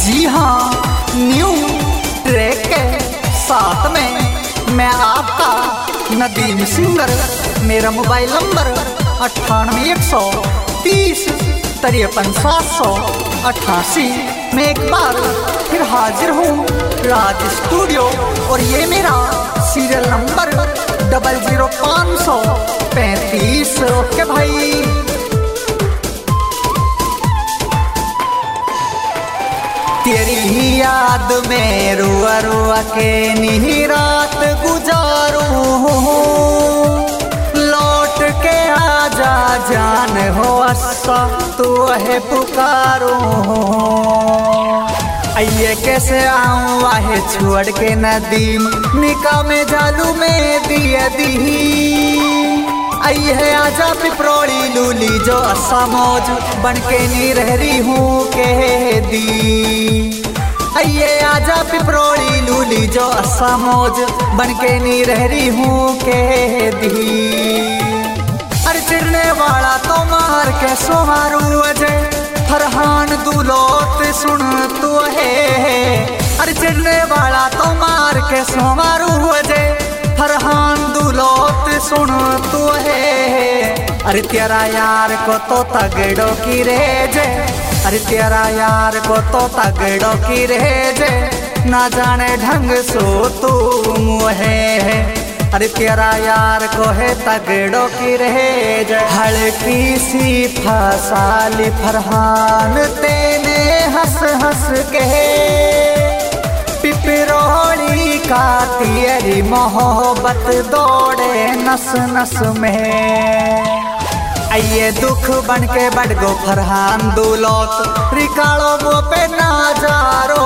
जी हाँ, new track के साथ में मैं आपका नदीम सिंगर। मेरा मोबाइल नंबर 9830 मैं एक बार फिर हाजिर हूँ राज स्टूडियो, और ये मेरा सीरियल नंबर 00535। ओके भाई। तेरी याद में रुआ रुआ के नी रात गुजारूं, लौट के आजा जान हो अस्सा तू है पुकारूं। आइए कैसे आऊं वाहे छोड़ के नदीम, निकाह में जालू में दिया दी। आइए आजा पिपरोड़ी लूली जो अस्सा मौज बन के नी रह रही हूँ कह दी। आइए आजा पिपरोड़ी लूली जो अस्सा मौज बन के नी रह रही हूँ कह दी। अरे चिढ़ने वाला तो मार के सो मारू अजय फरहान दुलोत सुन तू है। अरे चिढ़ने वाला तो मार के सो मारू अजय फरहान दुलोत सुन तू है। अरे तेरा यार को तो तगड़ो की रेजे, अरे तेरा यार को तो तगड़ो की रेजे, ना जाने ढंग सो तू है। अरे तेरा यार को है तगड़ो की रेज। हल्की सी फसाली फरहान तेने हंस हंस के, पिपरोड़ी का तेरी मोहब्बत दौड़े नस नस में। आइए दुख बन के बढ़ गो फरहान दुलोत रिकालो वो पे नाजारो।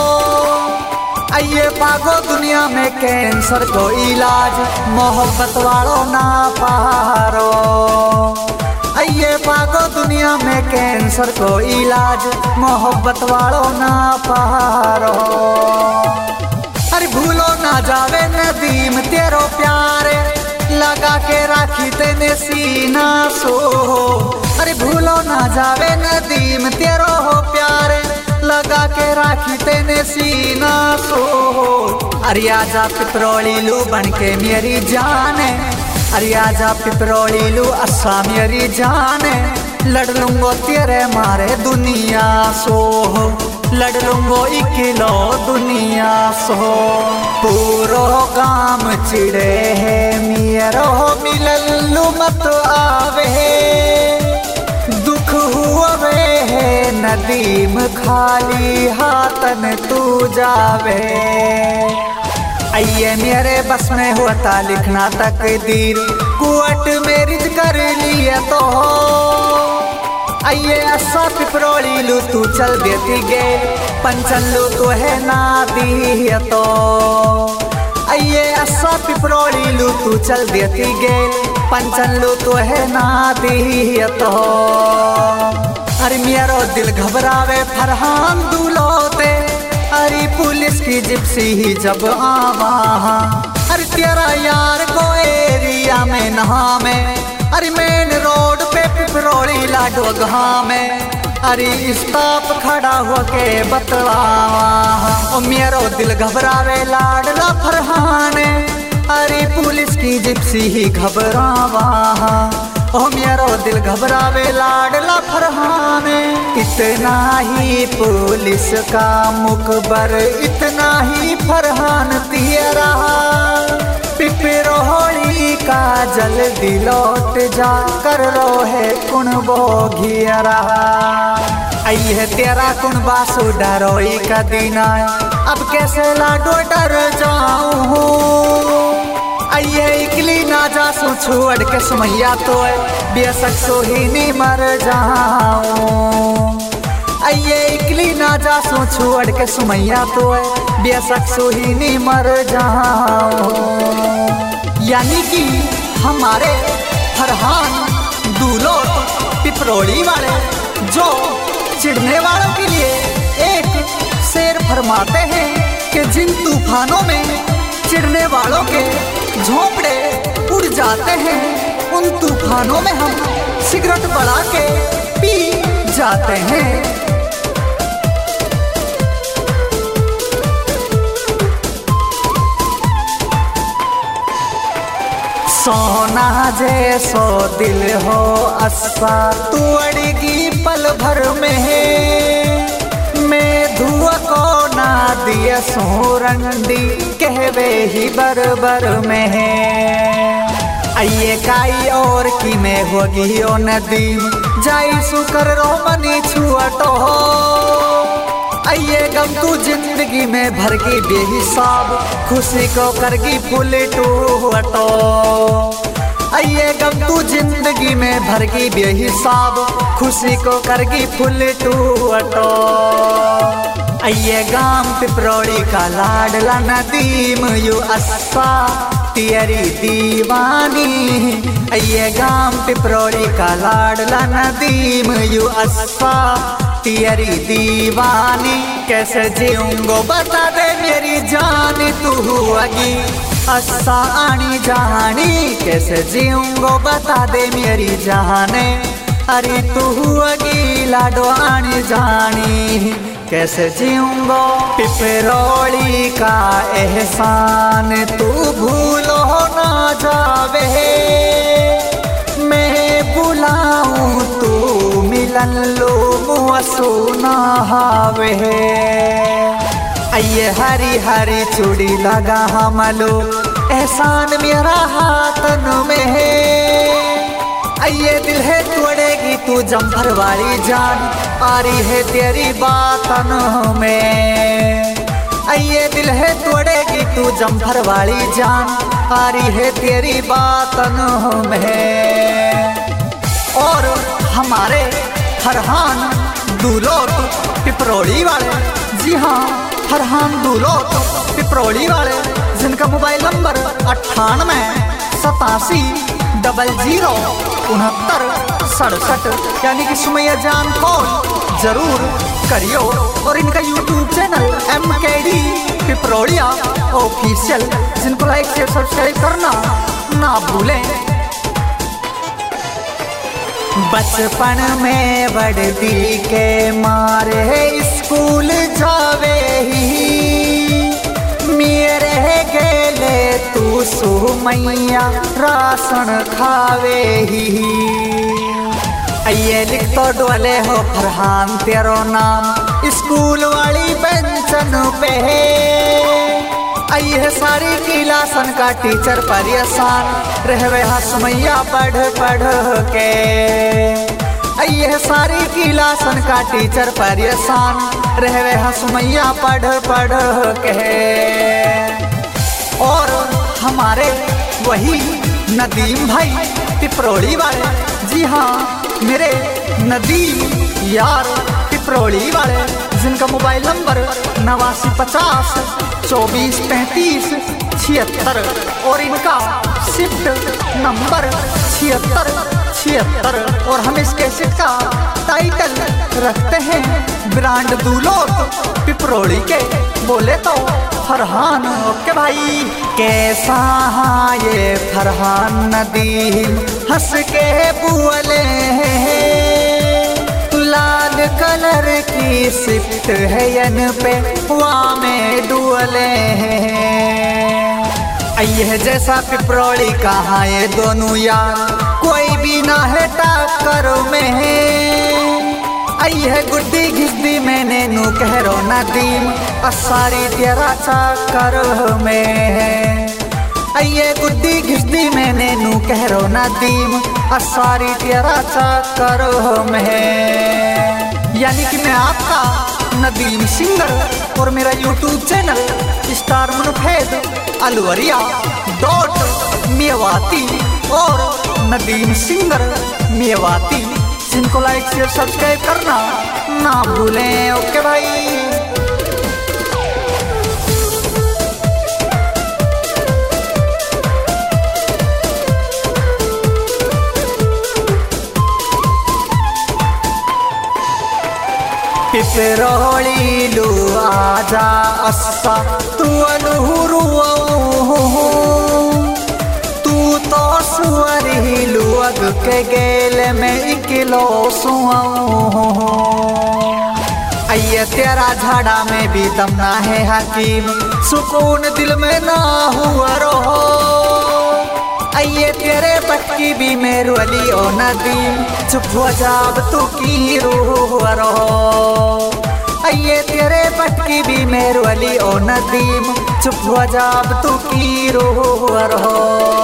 आइए पागो दुनिया में कैंसर को इलाज मोहब्बत वालों ना पारो। आइए पागो दुनिया में कैंसर को इलाज मोहब्बत वालों ना पारो। अरे भूलो ना जावे नदीम तेरो प्यारे, लगा के राखी तेने सीना सो। अरे भूलो ना जावे नदीम तेरो हो प्यारे, लगा के राखी तेने सीना सो। अरे आजा पिपरोड़ी लू बन के मेरी जाने, अरे आजा पिपरोड़ी लू अस्सा मेरी जाने। लड़ लूंगो तेरे मारे दुनिया सो, लड़ लूंगो इकिलो दुनिया सो। पूरो काम चिड़े है मेरो मिलल्लू मत आवे, दुख हुए है नदीम खाली हाथन तू जावे। आइए मेरे बस में होता लिखना तकदीर, कुवट मेरी कर लिया तो। आइए अस्सा पिपरोड़ी लू तू चल देती गे, पंचल्लू तो है ना दिया तो। आइए अस्सा पिपरोड़ी लू तू चल देती गे, पंचल्लू तो है ना दिया तो। अरे मेरा दिल घबरावे फरहान दुलोते, अरे पुलिस की जिप्सी ही जब आवा। अरे तेरा यार को एरिया में नहा में, अरे मेन रोड पे पिपरोड़ी लाडोगहा में, अरे स्टॉप खड़ा होके बतलावा। ओ मेरो दिल घबरावे लाडला फरहाने, अरे पुलिस की जिप्सी ही घबरावा। ओ मेरो दिल घबरावे लाडला फरहाने। इतना ही पुलिस का मुखबर, इतना ही फरहान तेरा, पिपरोड़ी का जल्दी लौट जा कर रो है कुण बोघियरा। आई है तेरा कुण बासु डरोई का दीना, अब कैसे लाडो डर जाऊं। आइए इकली ना जा सो छोड़ के सुमैया तो बेशक सो ही नहीं मर जाऊं। आइए इकली ना जा सो छोड़ के सुमैया तो बेशक सो ही नहीं मर जाऊं। यानी कि हमारे फरहान दुलोत पिपरोड़ी वाले जो चिढ़ने वालों के लिए एक शेर फरमाते हैं कि जिन तूफानों में चिढ़ने वालों के झोंपड़े उड़ जाते हैं, उन तूफानों में हम सिगरेट बढ़ा के पी जाते हैं। सोना जैसो दिल हो अस्सा तू अड़गी पल भर में मैं धुआ को ना दिया सोरंडी कहवे ही बरबर में आइए काई और की में होगी ओ नदीम जाई सुकर रोमनी छुअटो आइए गम तू जिंदगी में भर की बेहिसाब खुशी को करगी फुल टूटो आइए गम तू जिंदगी में भर की बेहिसाब खुशी को करगी फुल टूटो आइए गाम पिपरोड़ी का लाडला नदीम यू अस्सा तेरी दीवानी आइए गाम पिपरोड़ी का लाडला नदीम यू अस्सा तेरी दीवानी कैसे जीऊंगो बता दे मेरी जान तू अगी अस्सा आनी जानी कैसे जीऊंगो बता दे मेरी जाने अरे तू अगी लाडो आनी जानी कैसे जीऊंगो पिपरोड़ी का एहसान तू भूलो ना जावे मैं बुलाऊं तू मिलन लो सुना हावे आइए हरी हरी चूड़ी लगा हमलो एहसान मेरा हाथन में है आइए दिल है तोड़ेगी तू जम्भर वाली जान आ रही है तेरी बातन में आइए दिल है तोड़ेगी तू जम्भर वाली जान आ रही है तेरी बातन में और हमारे फरहान दूलोत पिपरोड़ी वाले जी हाँ फरहान दूलोत पिपरोड़ी वाले जिनका मोबाइल नंबर 98006967 यानी कि सुमैया जान को जरूर करियो और इनका YouTube channel MKD Piproriya official जिनको लाइक शेयर सब्सक्राइब करना ना भूलें। बचपन में वर्दी के मारे स्कूल जावे ही मेरे गेले तू सुमैया राशन खावे ही आइए लिख तो डोले हो फरहान तेरो नाम स्कूल वाली बेंचन पे आइए सारी क्लासन का टीचर परेशान रहवे हा सुमैया पढ़ पढ़ के आइए सारी क्लासन का टीचर परेशान रहवे हा सुमैया पढ़ पढ़ के और हमारे वही नदीम भाई पिपरोड़ी वाले जी हाँ मेरे नदीम यार पिपरोड़ी वाले जिनका मोबाइल नंबर 8950243576 और इनका शिफ्ट नंबर 7676 और हम इस कैसेट का टाइटल रखते हैं ब्रांड दूलोत पिपरोड़ी के बोले तो फरहान। ओके भाई कैसा ये फरहान नदीम हंस के बोले लाल कलर की शिफ्ट है यन पे वहाँ में डुअले आइए जैसा पिपरोड़ी कहा ये दोनों यार कोई भी ना है टक्कर में आइए गुड्डी घिसदी मैंने नू कहरो नदीम असारी तेरा चक्कर में आइए गुड्डी घिसदी मैंने नू कहरो नदीम असारी तेरा चक्कर में यानी कि मैं आपका नदीम सिंगर और मेरा YouTube channel star Munfed Alwariya .Mewati और नदीम सिंगर मेवाती जिनको लाइक शेयर सब्सक्राइब करना ना भूलें। ओके भाई पिपरोड़ी लू आजा अस्सा तू अलूरू तू तो सुअरी लुअग के गेल में इकलो सुआऊं आइए तेरा झाड़ा में भी दम ना है हकीम सुकून दिल में ना हुआ रहो आइए तेरे पटकी भी मेरू अली ओ नदीम चुप हो जाब तू की रूह रहो। आइए तेरे पटकी भी मेरू अली ओ नदीम चुप हो जाब तू की रूह रहो।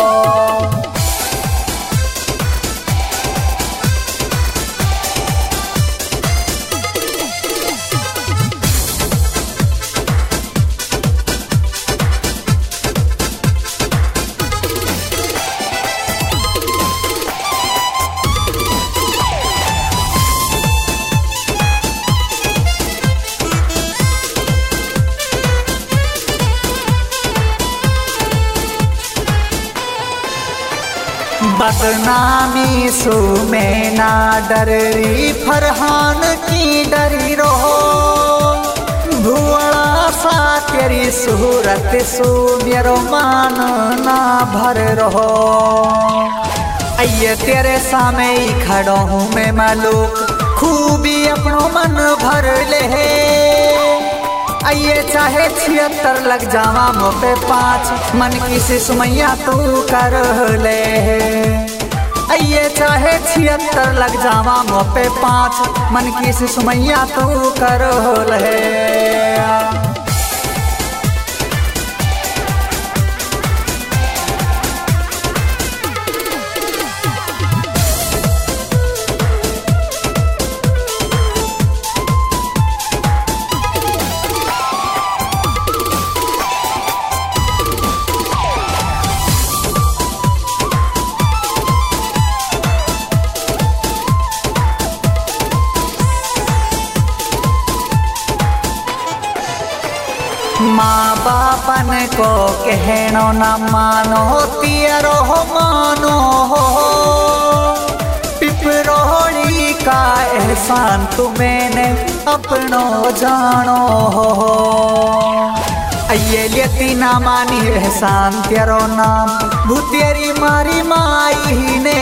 बदनामी सु में ना डरी फरहान की डरी रहो। भुवड़ा सा तेरी सूरत सु मेरो मान ना भर रहो। आइए तेरे सामने ही खड़ो हूँ मैं मालूक खूबी अपनो मन भर ले। आइए चाहे 76 लग जावा मोपे 5 मन की से सुमैया तू कर ले। आइए चाहे 76 लग जावा मोपे 5 मन की से सुमैया तू कर ले। माँ बापन को कहनो न मानो तियरो मानो हो। पिपरोड़ी का एहसान तुम्हें अपनो जानो हो। आइए लेती ना मानी एहसान तेरो नाम भूतेरी मारी माई ने।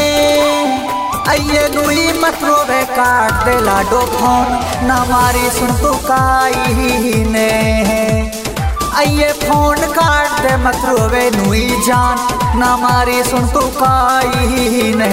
आइए नुई मत रोवे काट दे लाडो फोन ना मारी सुन तू काई ने। आइए फोन काट दे मत रोवे नुई जान ना मारी सुन तू काई ने।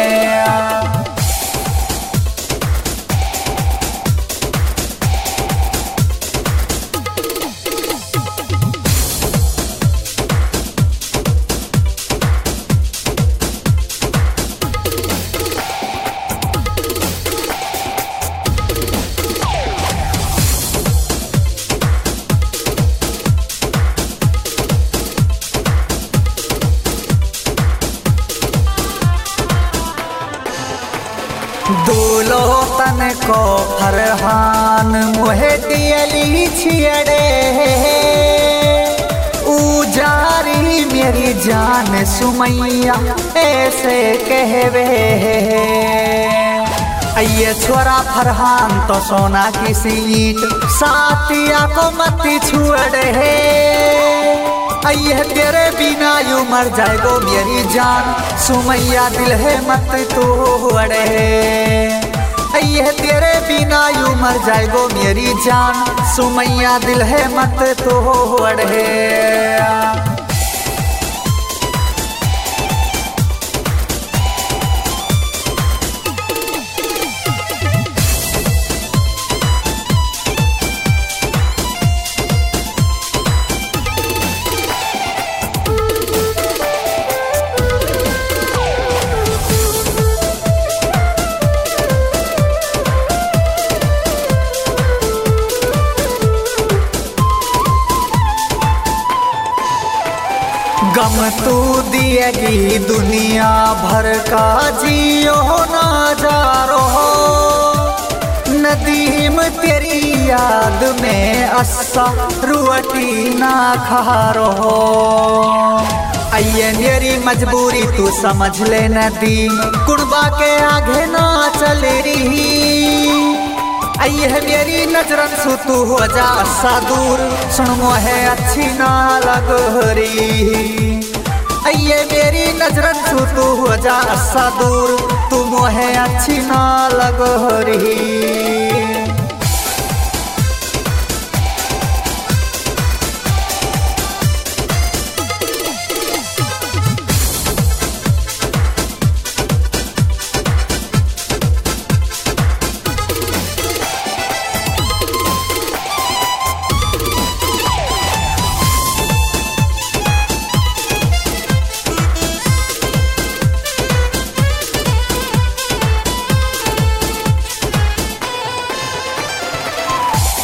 दूलो तन को फरहान मुहे दियली छियड़े। उजारी मेरी जान सुमैया ऐसे कहवे। आइए छोरा फरहान तो सोना की सीट साथिया को मत छुड़े। आइए तेरे बिना यू मर जाएगो मेरी जान सुमैया दिल है मत तोड़े। आइए तेरे बिना यू मर जाएगो मेरी जान सुमैया दिल है मत तोड़े। गम तू दिएगी दुनिया भर का जियो नजारो। नदीम तेरी याद में अस्सा रोटी ना खारो। आइए मेरी मजबूरी तू समझ ले नदीम कुर्बा के आगे ना चल रही। आइए मेरी नजरन सु तू हो जा अस्सा दूर सुन मोहे अच्छी ना लग रही। आइए मेरी नजरन सु तू हो जा अस्सा दूर तू मोहे अच्छी ना लग रही।